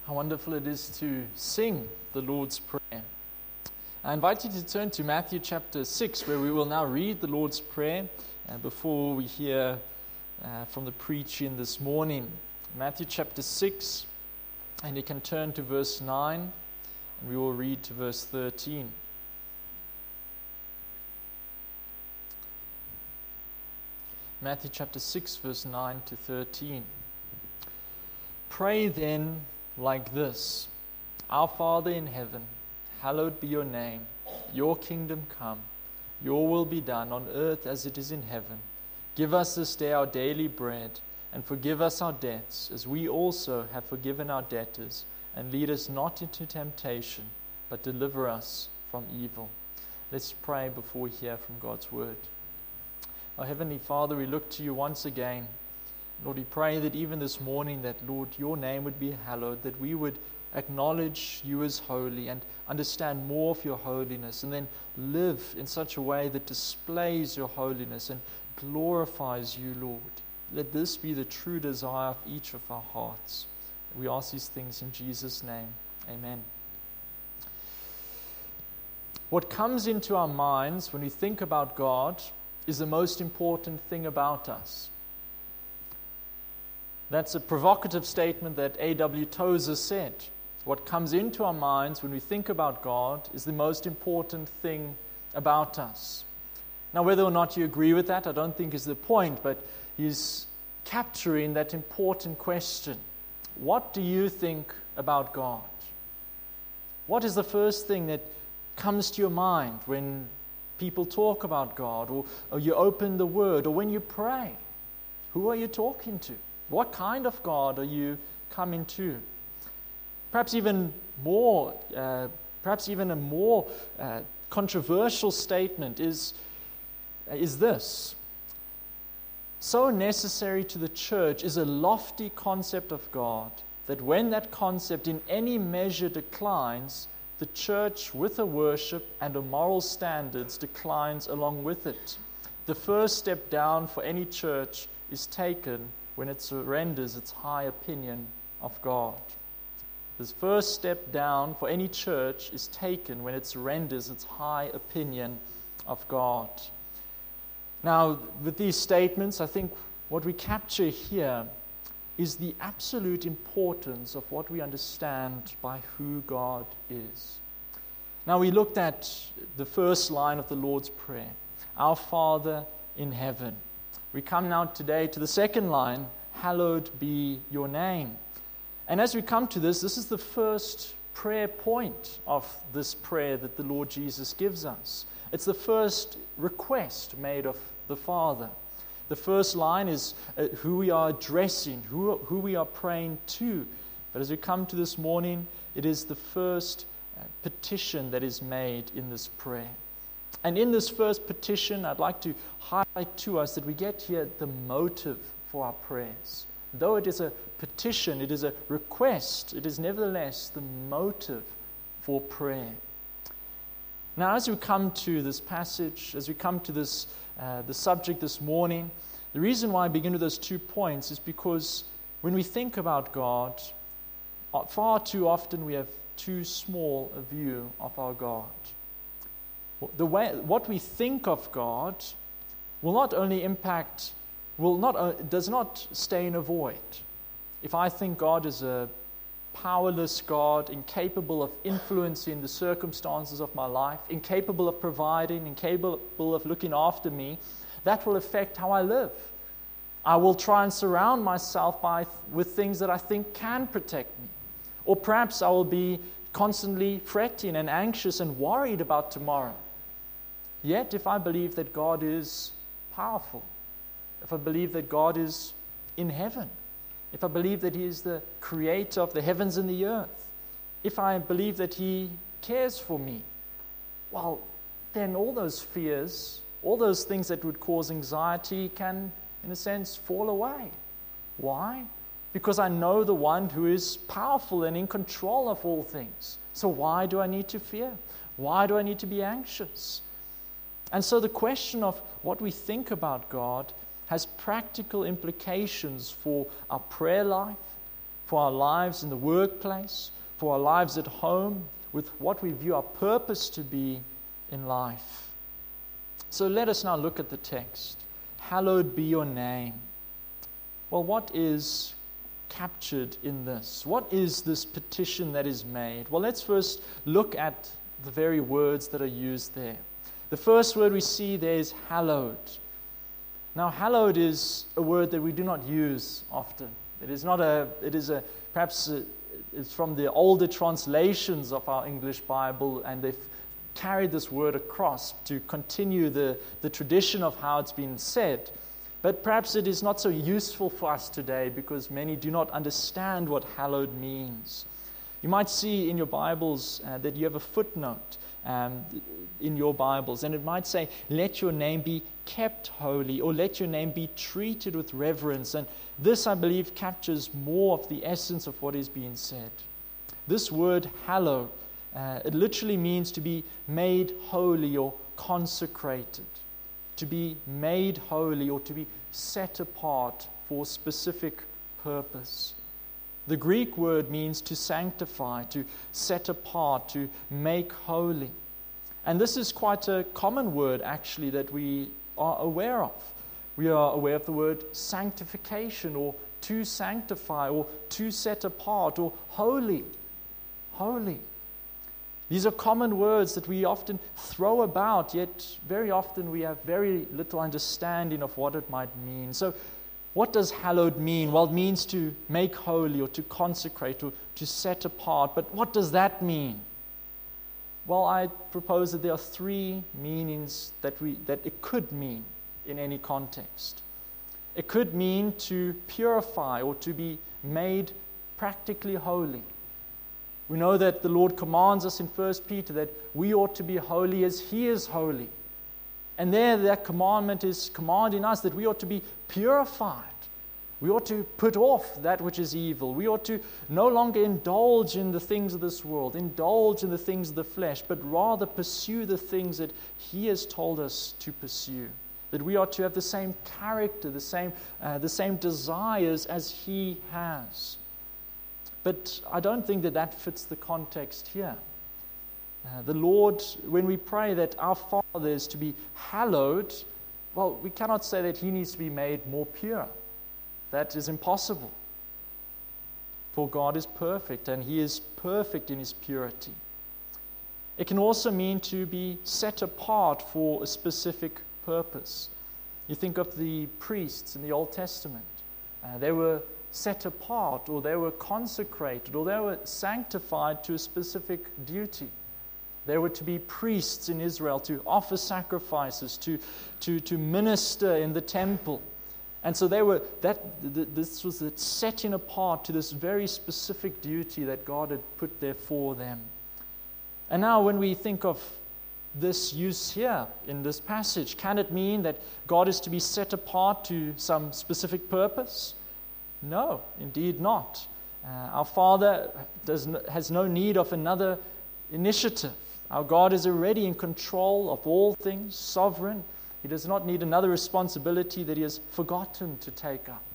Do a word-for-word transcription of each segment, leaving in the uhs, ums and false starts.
How wonderful it is to sing the Lord's Prayer. I invite you to turn to Matthew chapter six, where we will now read the Lord's Prayer uh, before we hear uh, from the preaching this morning. Matthew chapter six, and you can turn to verse nine, and we will read to verse thirteen. Matthew chapter six, verse nine to thirteen. Pray then like this: Our Father in heaven, hallowed be your name. Your kingdom come. Your will be done on earth as it is in heaven. Give us this day our daily bread, and forgive us our debts, as we also have forgiven our debtors. And lead us not into temptation, but deliver us from evil. Let's pray before we hear from God's word. Our Heavenly Father, we look to you once again. Lord, we pray that even this morning that, Lord, your name would be hallowed, that we would acknowledge you as holy and understand more of your holiness, and then live in such a way that displays your holiness and glorifies you, Lord. Let this be the true desire of each of our hearts. We ask these things in Jesus' name. Amen. What comes into our minds when we think about God is the most important thing about us. That's a provocative statement that A W Tozer said. What comes into our minds when we think about God is the most important thing about us. Now, whether or not you agree with that, I don't think is the point, but he's capturing that important question. What do you think about God? What is the first thing that comes to your mind when people talk about God, or, or you open the Word, or when you pray? Who are you talking to? What kind of God are you coming to? Perhaps even more, uh, perhaps even a more uh, controversial statement is, is this. So necessary to the church is a lofty concept of God that when that concept in any measure declines, the church with a worship and a moral standards declines along with it. The first step down for any church is taken when it surrenders its high opinion of God. This first step down for any church is taken when it surrenders its high opinion of God. Now, with these statements, I think what we capture here is the absolute importance of what we understand by who God is. Now, we looked at the first line of the Lord's Prayer, Our Father in heaven. We come now today to the second line, hallowed be your name. And as we come to this, this is the first prayer point of this prayer that the Lord Jesus gives us. It's the first request made of the Father. The first line is uh, who we are addressing, who, who we are praying to. But as we come to this morning, it is the first uh, petition that is made in this prayer. And in this first petition, I'd like to highlight to us that we get here the motive for our prayers. Though it is a petition, it is a request, it is nevertheless the motive for prayer. Now, as we come to this passage, as we come to this uh, the subject this morning, the reason why I begin with those two points is because when we think about God, far too often we have too small a view of our God. The way, what we think of God will not only impact, will not uh, does not stay in a void. If I think God is a powerless God, incapable of influencing the circumstances of my life, incapable of providing, incapable of looking after me, that will affect how I live. I will try and surround myself by with things that I think can protect me. Or perhaps I will be constantly fretting and anxious and worried about tomorrow. Yet, if I believe that God is powerful, if I believe that God is in heaven, if I believe that He is the creator of the heavens and the earth, if I believe that He cares for me, well, then all those fears, all those things that would cause anxiety can, in a sense, fall away. Why? Because I know the one who is powerful and in control of all things. So why do I need to fear? Why do I need to be anxious? And so the question of what we think about God has practical implications for our prayer life, for our lives in the workplace, for our lives at home, with what we view our purpose to be in life. So let us now look at the text. Hallowed be your name. Well, what is captured in this? What is this petition that is made? Well, let's first look at the very words that are used there. The first word we see there is hallowed. Now, hallowed is a word that we do not use often. It is not a, it is a, perhaps a, it's from the older translations of our English Bible, and they've carried this word across to continue the, the tradition of how it's been said. But perhaps it is not so useful for us today because many do not understand what hallowed means. You might see in your Bibles uh, that you have a footnote um, in your Bibles, and it might say, let your name be kept holy, or let your name be treated with reverence. And this, I believe, captures more of the essence of what is being said. This word hallow, uh, it literally means to be made holy or consecrated, to be made holy or to be set apart for a specific purpose. The Greek word means to sanctify, to set apart, to make holy. And this is quite a common word, actually, that we are aware of. We are aware of the word sanctification, or to sanctify, or to set apart, or holy. Holy. These are common words that we often throw about, yet very often we have very little understanding of what it might mean. So, what does hallowed mean? Well, it means to make holy, or to consecrate, or to set apart. But what does that mean? Well, I propose that there are three meanings that we that it could mean in any context. It could mean to purify, or to be made practically holy. We know that the Lord commands us in First Peter that we ought to be holy as He is holy. And there that commandment is commanding us that we ought to be purified. We ought to put off that which is evil. We ought to no longer indulge in the things of this world, indulge in the things of the flesh, but rather pursue the things that He has told us to pursue. That we ought to have the same character, the same, uh, the same desires as He has. But I don't think that that fits the context here. Uh, the Lord, when we pray that our Father is to be hallowed, well, we cannot say that He needs to be made more pure. That is impossible. For God is perfect, and He is perfect in His purity. It can also mean to be set apart for a specific purpose. You think of the priests in the Old Testament. Uh, they were set apart, or they were consecrated, or they were sanctified to a specific duty. They were to be priests in Israel, to offer sacrifices, to, to, to minister in the temple. And so they were that this was the setting apart to this very specific duty that God had put there for them. And now when we think of this use here in this passage, can it mean that God is to be set apart to some specific purpose? No, indeed not. Uh, our Father does no, has no need of another initiative. Our God is already in control of all things, sovereign. He does not need another responsibility that He has forgotten to take up.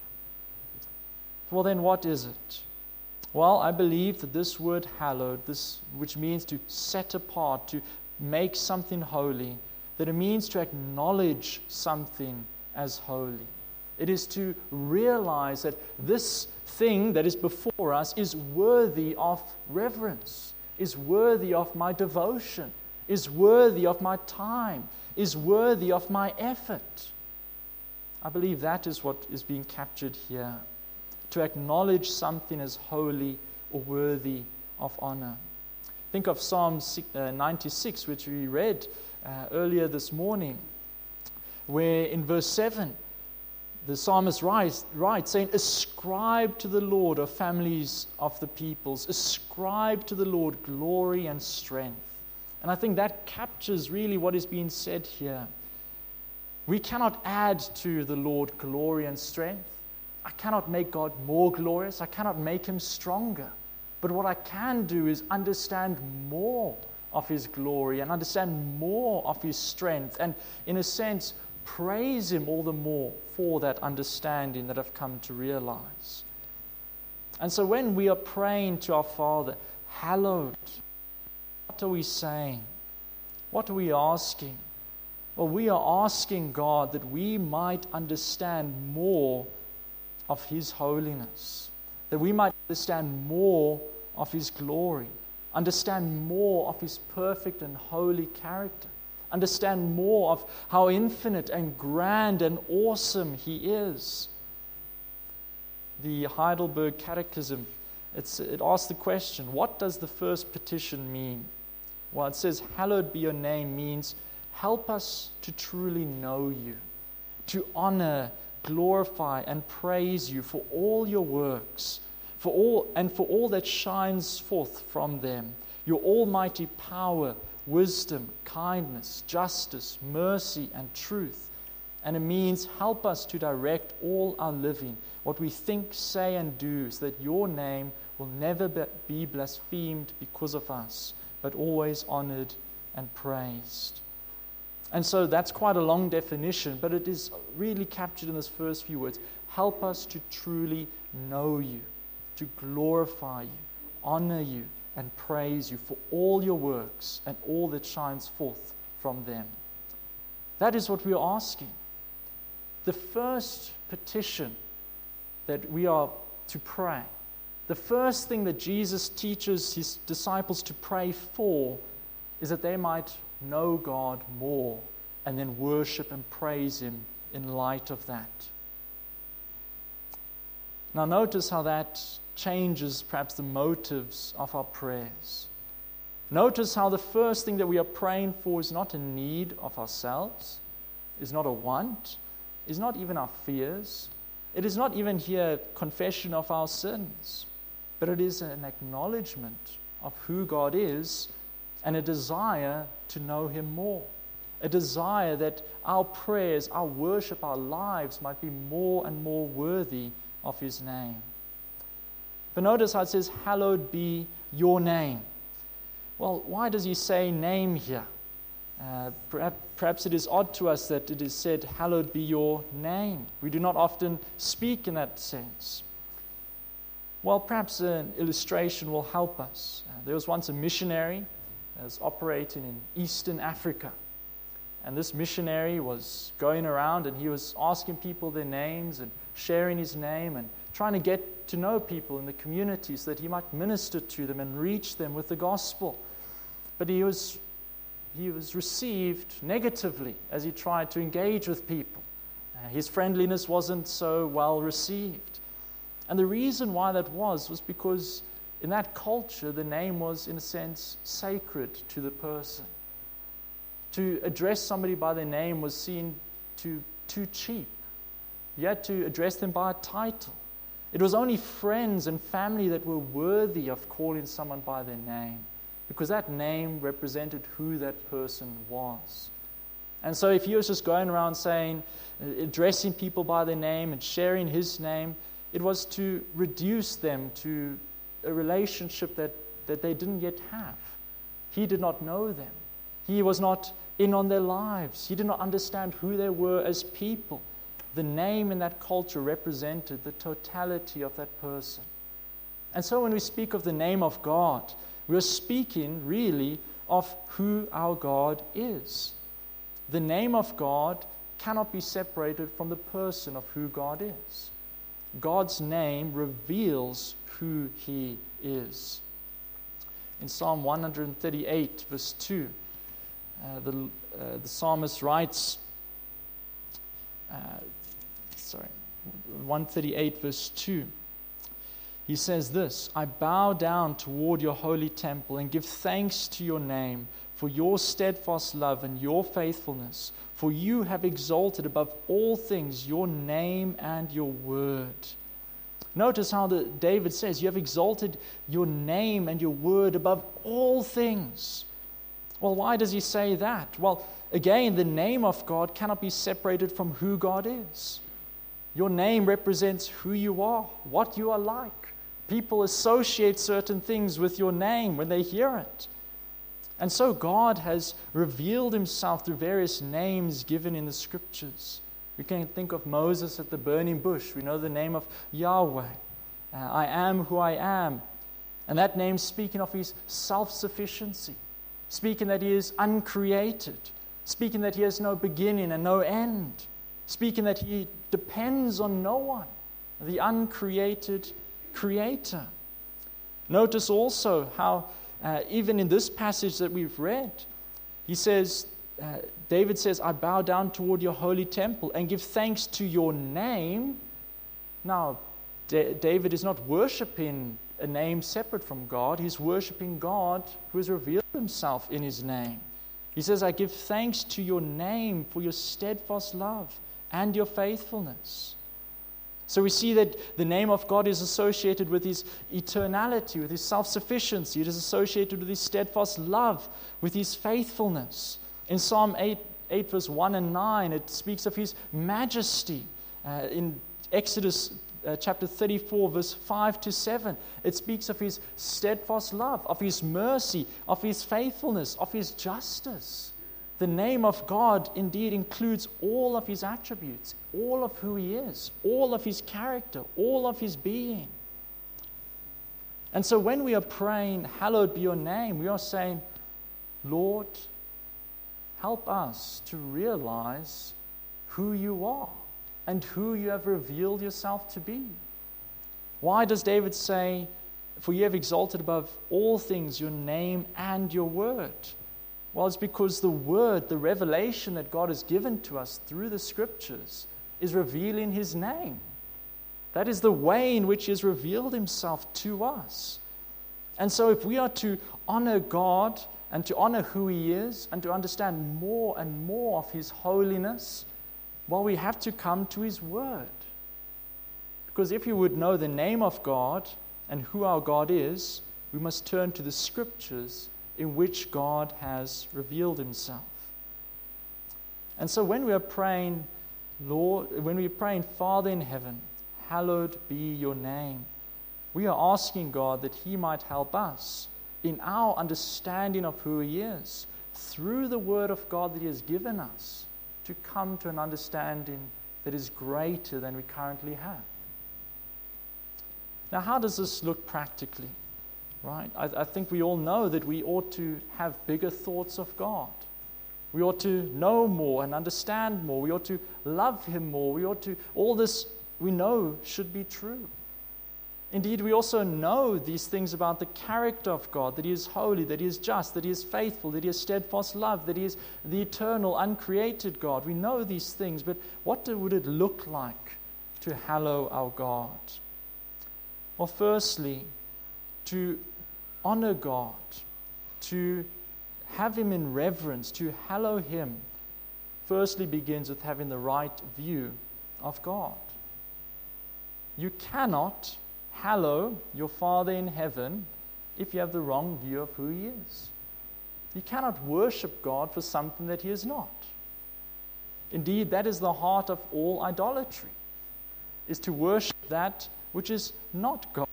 Well, then what is it? Well, I believe that this word hallowed, this, which means to set apart, to make something holy, that it means to acknowledge something as holy. It is to realize that this thing that is before us is worthy of reverence, is worthy of my devotion, is worthy of my time, is worthy of my effort. I believe that is what is being captured here. To acknowledge something as holy or worthy of honor. Think of Psalm ninety-six, which we read uh, earlier this morning, where in verse seven, the psalmist writes, writes, saying, ascribe to the Lord, O families of the peoples, ascribe to the Lord glory and strength. And I think that captures really what is being said here. We cannot add to the Lord glory and strength. I cannot make God more glorious. I cannot make Him stronger. But what I can do is understand more of His glory and understand more of His strength. And in a sense, praise Him all the more for that understanding that I've come to realize. And so when we are praying to our Father, hallowed, what are we saying? What are we asking? Well, we are asking God that we might understand more of His holiness, that we might understand more of His glory, understand more of His perfect and holy character, understand more of how infinite and grand and awesome He is. The Heidelberg Catechism, it's, it asks the question, what does the first petition mean? Well, it says, hallowed be your name means, help us to truly know you, to honor, glorify, and praise you for all your works, for all and for all that shines forth from them, your almighty power, wisdom, kindness, justice, mercy, and truth. And it means help us to direct all our living, what we think, say, and do, so that your name will never be blasphemed because of us, but always honored and praised. And so that's quite a long definition, but it is really captured in those first few words. Help us to truly know you, to glorify you, honor you, and praise you for all your works and all that shines forth from them. That is what we are asking. The first petition that we are to pray, the first thing that Jesus teaches His disciples to pray for is that they might know God more and then worship and praise Him in light of that. Now notice how that changes perhaps the motives of our prayers. Notice how the first thing that we are praying for is not a need of ourselves, is not a want, is not even our fears. It is not even here confession of our sins, but it is an acknowledgement of who God is and a desire to know Him more. A desire that our prayers, our worship, our lives might be more and more worthy of His name. But notice how it says, hallowed be your name. Well, why does He say name here? Uh, perhaps, perhaps it is odd to us that it is said, hallowed be your name. We do not often speak in that sense. Well, perhaps an illustration will help us. Uh, there was once a missionary that was operating in Eastern Africa. And this missionary was going around and he was asking people their names and sharing his name and trying to get to know people in the community so that he might minister to them and reach them with the gospel. But he was he was received negatively as he tried to engage with people. Uh, his friendliness wasn't so well received. And the reason why that was was because in that culture the name was, in a sense, sacred to the person. To address somebody by their name was seen to too cheap. You had to address them by a title. It was only friends and family that were worthy of calling someone by their name, because that name represented who that person was. And so if he was just going around saying, addressing people by their name and sharing his name, it was to reduce them to a relationship that, that they didn't yet have. He did not know them. He was not in on their lives. He did not understand who they were as people. The name in that culture represented the totality of that person. And so when we speak of the name of God, we're speaking really of who our God is. The name of God cannot be separated from the person of who God is. God's name reveals who He is. In Psalm one thirty-eight, verse two, uh, the, uh, the psalmist writes, uh, sorry, one thirty-eight, verse two, he says this, I bow down toward your holy temple and give thanks to your name for your steadfast love and your faithfulness, for you have exalted above all things your name and your word. Notice how the, David says, you have exalted your name and your word above all things. Well, why does he say that? Well, again, the name of God cannot be separated from who God is. Your name represents who you are, what you are like. People associate certain things with your name when they hear it. And so God has revealed Himself through various names given in the Scriptures. We can think of Moses at the burning bush. We know the name of Yahweh. uh, I am who I am. And that name speaking of his self-sufficiency, speaking that he is uncreated, speaking that he has no beginning and no end, speaking that he depends on no one, the uncreated creator. Notice also how, uh, even in this passage that we've read, he says, uh, David says, I bow down toward your holy temple and give thanks to your name. Now, D- David is not worshiping a name separate from God. He's worshiping God who has revealed himself in his name. He says, I give thanks to your name for your steadfast love and your faithfulness. So we see that the name of God is associated with his eternality, with his self-sufficiency. It is associated with his steadfast love, with his faithfulness. In Psalm eight, eight verse one and nine, it speaks of his majesty. Uh, in Exodus uh, chapter thirty-four, verse five to seven, it speaks of his steadfast love, of his mercy, of his faithfulness, of his justice. The name of God indeed includes all of his attributes, all of who he is, all of his character, all of his being. And so when we are praying, hallowed be your name, we are saying, Lord, help us to realize who you are and who you have revealed yourself to be. Why does David say, for you have exalted above all things your name and your word? Well, it's because the word, the revelation that God has given to us through the scriptures is revealing his name. That is the way in which he has revealed himself to us. And so if we are to honor God and to honor who he is and to understand more and more of his holiness, well, we have to come to his word. Because if you would know the name of God and who our God is, we must turn to the scriptures in which God has revealed himself. And so when we are praying, Lord, when we are praying, Father in heaven, hallowed be your name, we are asking God that he might help us in our understanding of who he is, through the word of God that he has given us, to come to an understanding that is greater than we currently have. Now, how does this look practically? Right? I, I think we all know that we ought to have bigger thoughts of God. We ought to know more and understand more. We ought to love him more. We ought to, all this we know should be true. Indeed, we also know these things about the character of God, that he is holy, that he is just, that he is faithful, that he has steadfast love, that he is the eternal, uncreated God. We know these things, but what would it look like to hallow our God? Well, firstly, to honor God, to have him in reverence, to hallow him, firstly begins with having the right view of God. You cannot hallow your Father in heaven if you have the wrong view of who he is. You cannot worship God for something that he is not. Indeed, that is the heart of all idolatry, is to worship that which is not God.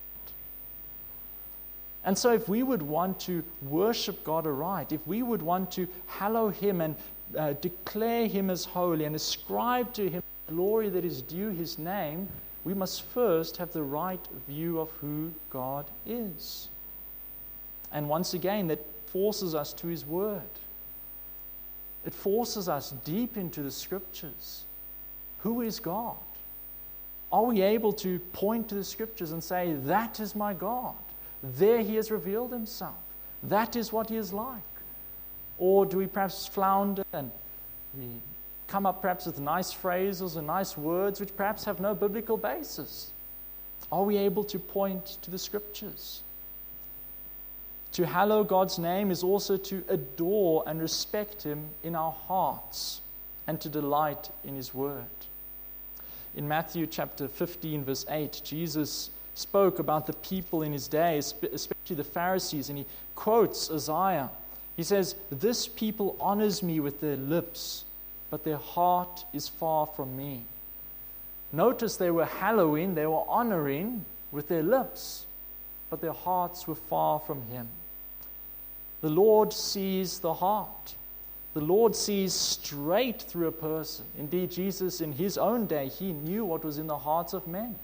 And so if we would want to worship God aright, if we would want to hallow him and uh, declare him as holy and ascribe to him the glory that is due his name, we must first have the right view of who God is. And once again, that forces us to his word. It forces us deep into the scriptures. Who is God? Are we able to point to the scriptures and say, that is my God? There he has revealed himself. That is what he is like. Or do we perhaps flounder and we come up perhaps with nice phrases and nice words which perhaps have no biblical basis? Are we able to point to the scriptures? To hallow God's name is also to adore and respect him in our hearts and to delight in his word. In Matthew chapter fifteen, verse eight, Jesus spoke about the people in his day, especially the Pharisees, and he quotes Isaiah. He says, "This people honors me with their lips, but their heart is far from me." Notice they were hallowing, they were honoring with their lips, but their hearts were far from him. The Lord sees the heart. The Lord sees straight through a person. Indeed, Jesus in his own day, he knew what was in the hearts of men.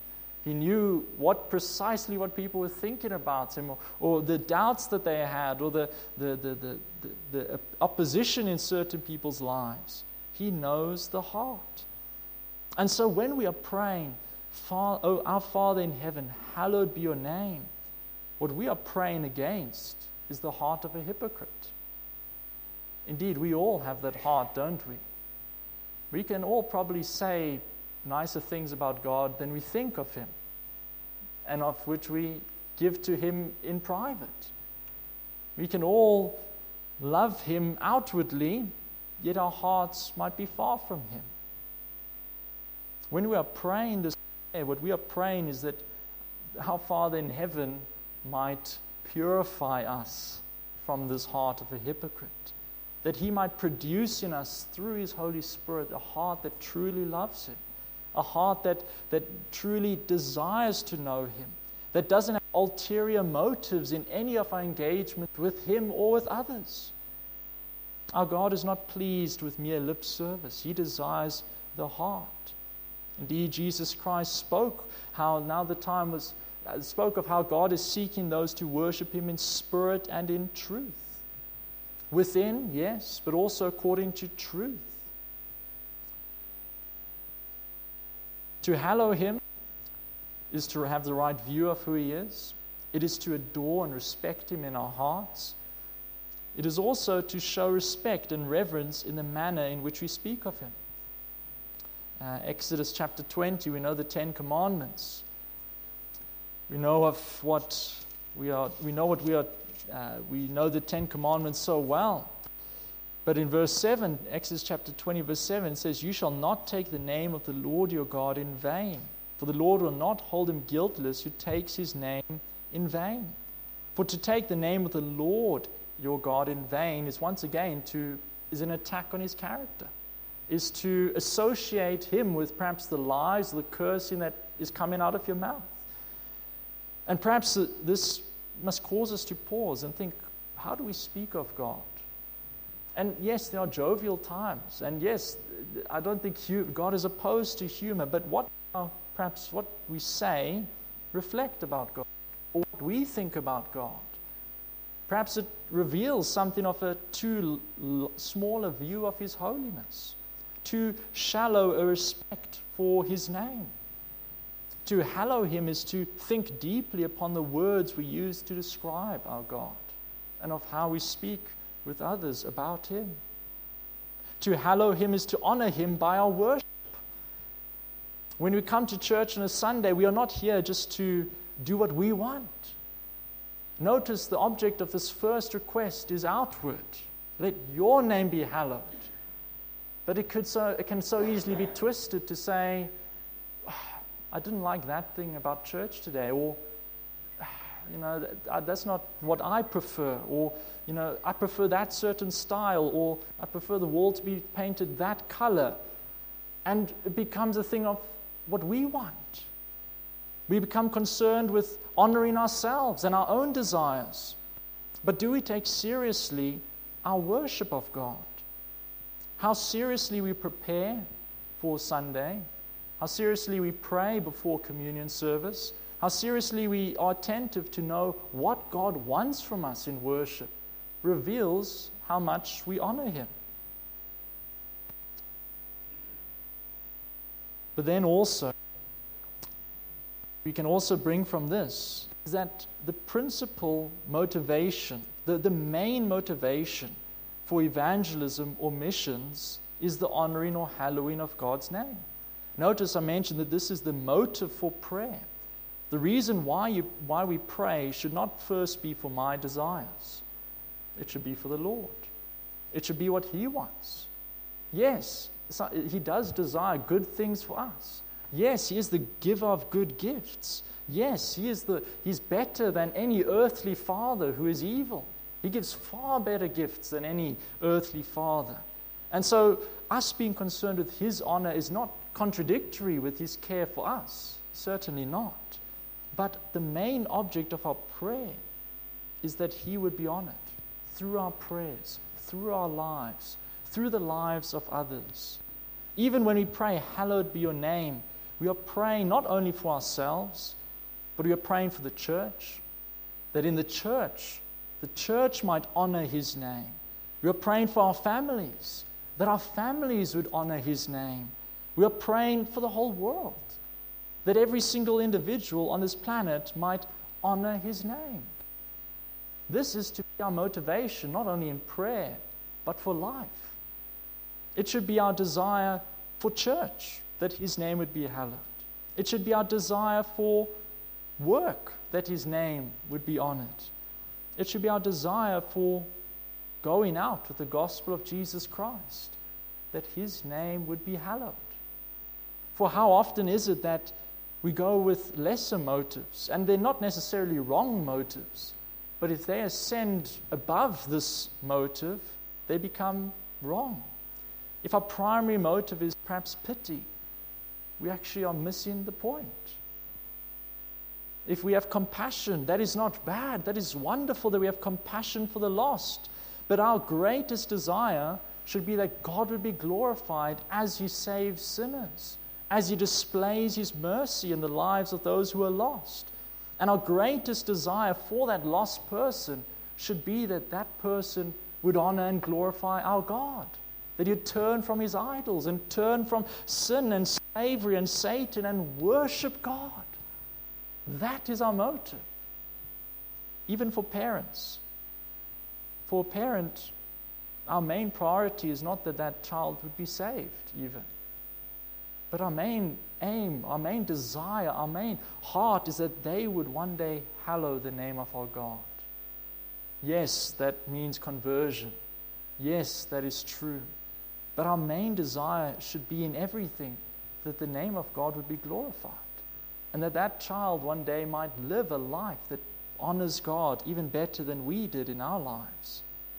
He knew what precisely what people were thinking about him, or, or the doubts that they had, or the, the, the, the, the, the opposition in certain people's lives. He knows the heart. And so when we are praying, Oh, our Father in heaven, hallowed be your name, what we are praying against is the heart of a hypocrite. Indeed, we all have that heart, don't we? We can all probably say nicer things about God than we think of him, and of which we give to him in private. We can all love him outwardly, yet our hearts might be far from him. When we are praying this prayer, what we are praying is that our Father in heaven might purify us from this heart of a hypocrite, that he might produce in us through his Holy Spirit a heart that truly loves him, a heart that, that truly desires to know him, that doesn't have ulterior motives in any of our engagement with him or with others. Our God is not pleased with mere lip service. He desires the heart. Indeed, Jesus Christ spoke how now the time was uh, spoke of how God is seeking those to worship him in spirit and in truth. Within, yes, but also according to truth. To hallow him is to have the right view of who he is. It is to adore and respect him in our hearts. It is also to show respect and reverence in the manner in which we speak of him. Uh, Exodus chapter twenty, we know the Ten Commandments. We know of what we are. We know what we are. Uh, we know the Ten Commandments so well. But in verse seven, Exodus chapter twenty, verse seven, it says, "You shall not take the name of the Lord your God in vain, for the Lord will not hold him guiltless who takes his name in vain." For to take the name of the Lord your God in vain is once again to is an attack on his character, is to associate him with perhaps the lies, the cursing that is coming out of your mouth. And perhaps this must cause us to pause and think, how do we speak of God? And yes, there are jovial times, and yes, I don't think God is opposed to humor, but what perhaps what we say reflect about God, or what we think about God. Perhaps it reveals something of a too small a view of his holiness, too shallow a respect for his name. To hallow him is to think deeply upon the words we use to describe our God, and of how we speak with others about him. To hallow him is to honor him by our worship. When we come to church on a Sunday, we are not here just to do what we want. Notice the object of this first request is outward. Let your name be hallowed. But it could so it can so easily be twisted to say, oh, I didn't like that thing about church today, or you know, that, that's not what I prefer, or you know, I prefer that certain style, or I prefer the wall to be painted that color. And it becomes a thing of what we want. We become concerned with honoring ourselves and our own desires. But do we take seriously our worship of God? How seriously we prepare for Sunday, how seriously we pray before communion service, how seriously we are attentive to know what God wants from us in worship, reveals how much we honor him. But then also, we can also bring from this is that the principal motivation, the, the main motivation for evangelism or missions is the honoring or hallowing of God's name. Notice I mentioned that this is the motive for prayer. The reason why you why we pray should not first be for my desires. It should be for the Lord. It should be what he wants. Yes, he does desire good things for us. Yes, he is the giver of good gifts. Yes, he is the he's better than any earthly father who is evil. He gives far better gifts than any earthly father. And so us being concerned with his honor is not contradictory with his care for us. Certainly not. But the main object of our prayer is that he would be honored through our prayers, through our lives, through the lives of others. Even when we pray, hallowed be your name, we are praying not only for ourselves, but we are praying for the church, that in the church, the church might honor His name. We are praying for our families, that our families would honor His name. We are praying for the whole world, that every single individual on this planet might honor His name. This is to be our motivation, not only in prayer, but for life. It should be our desire for church, that His name would be hallowed. It should be our desire for work, that His name would be honored. It should be our desire for going out with the gospel of Jesus Christ, that His name would be hallowed. For how often is it that we go with lesser motives, and they're not necessarily wrong motives, but if they ascend above this motive, they become wrong. If our primary motive is perhaps pity, we actually are missing the point. If we have compassion, that is not bad. That is wonderful that we have compassion for the lost. But our greatest desire should be that God would be glorified as He saves sinners, as He displays His mercy in the lives of those who are lost. And our greatest desire for that lost person should be that that person would honor and glorify our God, that he'd turn from his idols and turn from sin and slavery and Satan and worship God. That is our motive. Even for parents. For a parent, our main priority is not that that child would be saved even. But our main aim, our main desire, our main heart is that they would one day hallow the name of our God. Yes, that means conversion. Yes, that is true. But our main desire should be in everything that the name of God would be glorified. And that that child one day might live a life that honors God even better than we did in our lives.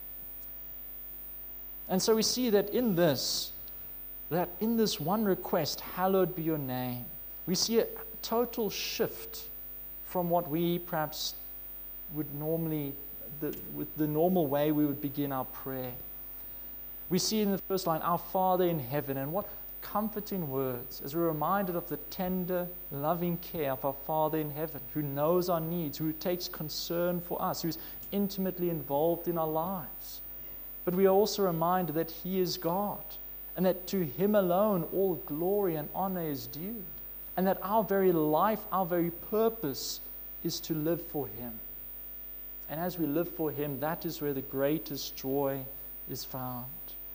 And so we see that in this, that in this one request, hallowed be your name, we see a total shift from what we perhaps would normally, the, with the normal way we would begin our prayer. We see in the first line, our Father in heaven, and what comforting words as we're reminded of the tender, loving care of our Father in heaven, who knows our needs, who takes concern for us, who's intimately involved in our lives. But we are also reminded that He is God, and that to Him alone all glory and honor is due, and that our very life, our very purpose is to live for Him. And as we live for Him, that is where the greatest joy is found.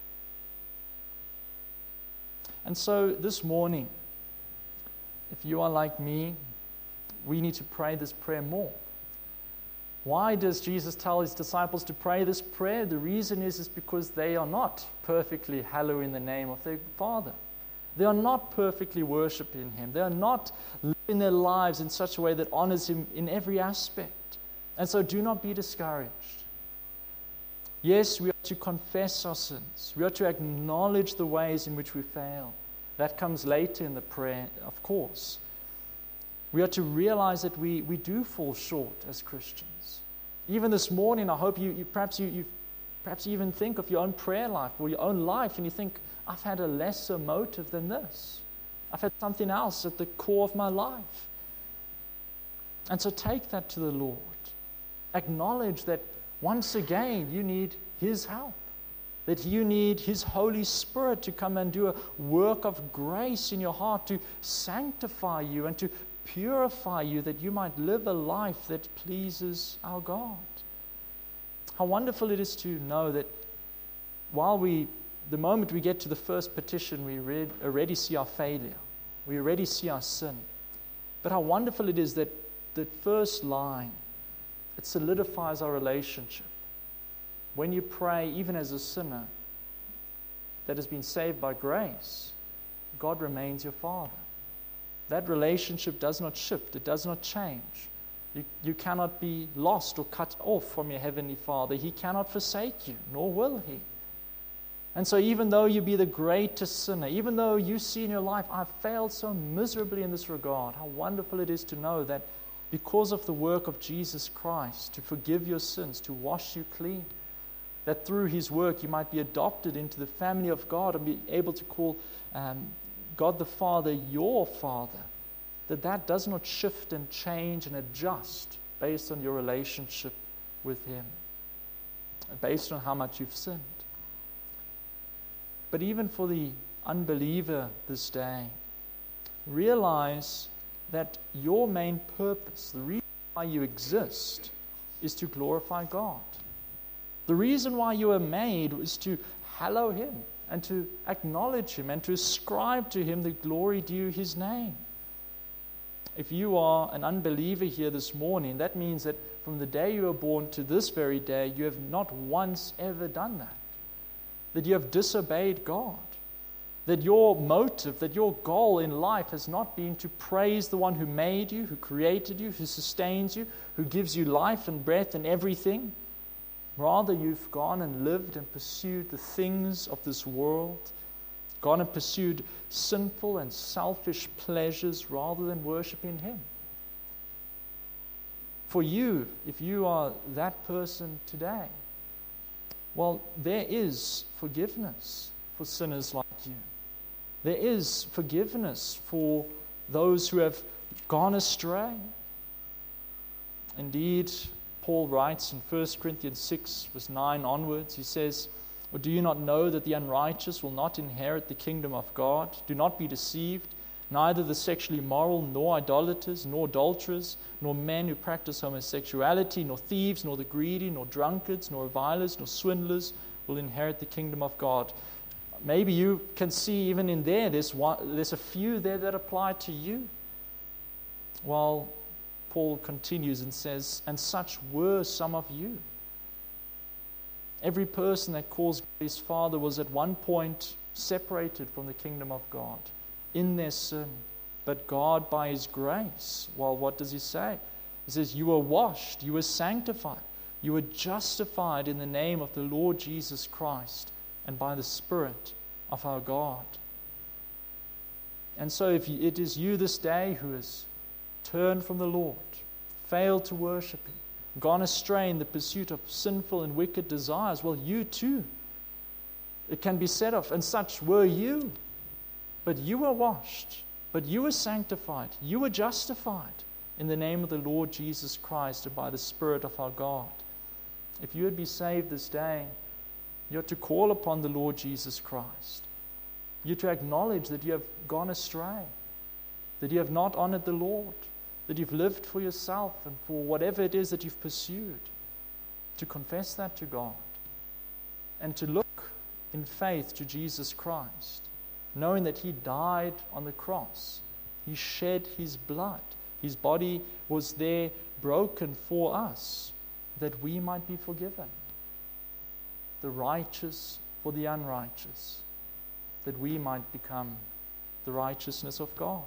And so this morning, if you are like me, we need to pray this prayer more. Why does Jesus tell His disciples to pray this prayer? The reason is, is because they are not perfectly hallowing the name of their Father. They are not perfectly worshiping Him. They are not living their lives in such a way that honors Him in every aspect. And so do not be discouraged. Yes, we are to confess our sins. We are to acknowledge the ways in which we fail. That comes later in the prayer, of course. We are to realize that we, we do fall short as Christians. Even this morning, I hope you, you perhaps you, you perhaps you even think of your own prayer life or your own life, and you think, I've had a lesser motive than this. I've had something else at the core of my life. And so take that to the Lord. Acknowledge that once again, you need His help. That you need His Holy Spirit to come and do a work of grace in your heart to sanctify you and to purify you, that you might live a life that pleases our God. How wonderful it is to know that while we, the moment we get to the first petition, we read, already see our failure. We already see our sin. But how wonderful it is that the first line, it solidifies our relationship. When you pray, even as a sinner that has been saved by grace, God remains your Father. That relationship does not shift. It does not change. You, you cannot be lost or cut off from your Heavenly Father. He cannot forsake you, nor will He. And so even though you be the greatest sinner, even though you see in your life, I've failed so miserably in this regard, how wonderful it is to know that because of the work of Jesus Christ to forgive your sins, to wash you clean, that through His work you might be adopted into the family of God and be able to call um, God the Father your Father, that that does not shift and change and adjust based on your relationship with Him, based on how much you've sinned. But even for the unbeliever this day, realize that your main purpose, the reason why you exist, is to glorify God. The reason why you were made was to hallow Him and to acknowledge Him and to ascribe to Him the glory due His name. If you are an unbeliever here this morning, that means that from the day you were born to this very day, you have not once ever done that. That you have disobeyed God. That your motive, that your goal in life has not been to praise the one who made you, who created you, who sustains you, who gives you life and breath and everything. Rather, you've gone and lived and pursued the things of this world, gone and pursued sinful and selfish pleasures rather than worshiping Him. For you, if you are that person today, well, there is forgiveness for sinners like you. There is forgiveness for those who have gone astray. Indeed, Paul writes in First Corinthians six, verse nine onwards, he says, "Or do you not know that the unrighteous will not inherit the kingdom of God? Do not be deceived. Neither the sexually immoral, nor idolaters, nor adulterers, nor men who practice homosexuality, nor thieves, nor the greedy, nor drunkards, nor revilers, nor swindlers will inherit the kingdom of God." Maybe you can see even in there, there's, one, there's a few there that apply to you. Well, Paul continues and says, "And such were some of you." Every person that calls his Father was at one point separated from the kingdom of God in their sin. But God, by His grace, well, what does He say? He says, "You were washed, you were sanctified, you were justified in the name of the Lord Jesus Christ and by the Spirit of our God." And so if it is you this day who has turned from the Lord, failed to worship Him, gone astray in the pursuit of sinful and wicked desires, well, you too, it can be said of, and such were you. But you were washed, but you were sanctified, you were justified in the name of the Lord Jesus Christ and by the Spirit of our God. If you would be saved this day, you're to call upon the Lord Jesus Christ. You're to acknowledge that you have gone astray, that you have not honored the Lord, that you've lived for yourself and for whatever it is that you've pursued. To confess that to God and to look in faith to Jesus Christ, knowing that He died on the cross. He shed His blood. His body was there broken for us, that we might be forgiven. The righteous for the unrighteous, that we might become the righteousness of God.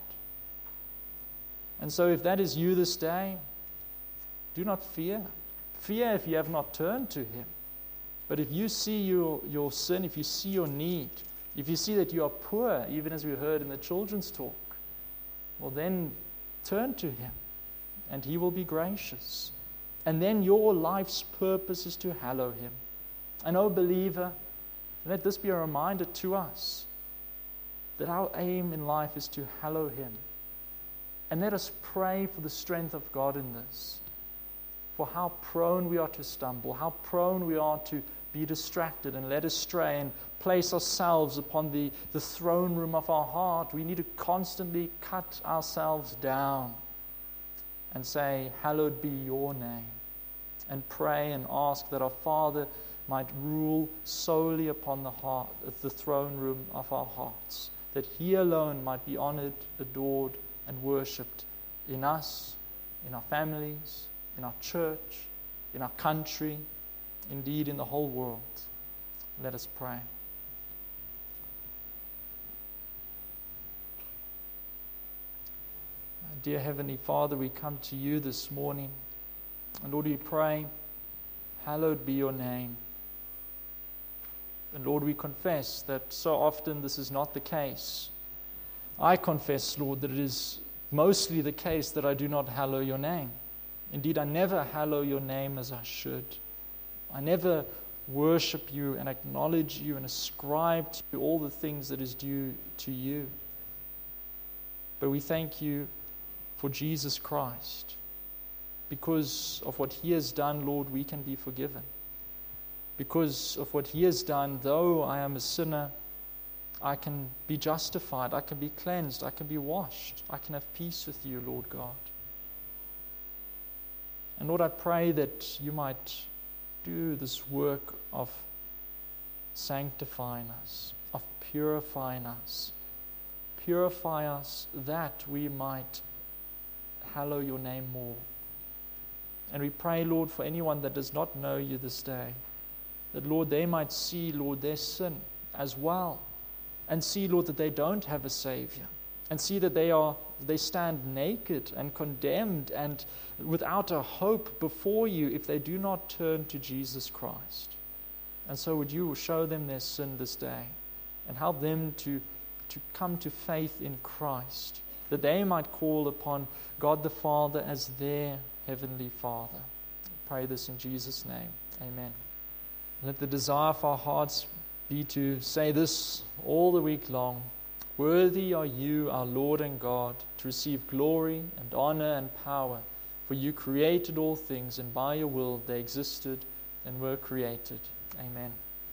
And so if that is you this day, do not fear. Fear if you have not turned to Him. But if you see your, your sin, if you see your need, if you see that you are poor, even as we heard in the children's talk, well then turn to Him and He will be gracious. And then your life's purpose is to hallow Him. And oh believer, let this be a reminder to us that our aim in life is to hallow Him. And let us pray for the strength of God in this. For how prone we are to stumble, how prone we are to be distracted and led astray and place ourselves upon the, the throne room of our heart. We need to constantly cut ourselves down and say, "Hallowed be your name." And pray and ask that our Father might rule solely upon the heart, the throne room of our hearts, that He alone might be honored, adored, and worshipped in us, in our families, in our church, in our country, indeed in the whole world. Let us pray. Dear Heavenly Father, we come to You this morning, and Lord, we pray, hallowed be Your name. And Lord, we confess that so often this is not the case. I confess, Lord, that it is mostly the case that I do not hallow Your name. Indeed, I never hallow Your name as I should. I never worship You and acknowledge You and ascribe to You all the things that is due to You. But we thank you for Jesus Christ. Because of what he has done, Lord, we can be forgiven. Because of what he has done, though I am a sinner, I can be justified, I can be cleansed, I can be washed, I can have peace with you, Lord God. And Lord, I pray that you might do this work of sanctifying us, of purifying us. Purify us that we might hallow your name more. And we pray, Lord, for anyone that does not know you this day, that, Lord, they might see, Lord, their sin as well, and see, Lord, that they don't have a Savior, and see that they are they stand naked and condemned and without a hope before you if they do not turn to Jesus Christ. And so would you show them their sin this day and help them to, to come to faith in Christ, that they might call upon God the Father as their Heavenly Father. I pray this in Jesus' name. Amen. Let the desire of our hearts be to say this all the week long. Worthy are you, our Lord and God, to receive glory and honor and power, for you created all things, and by your will they existed and were created. Amen.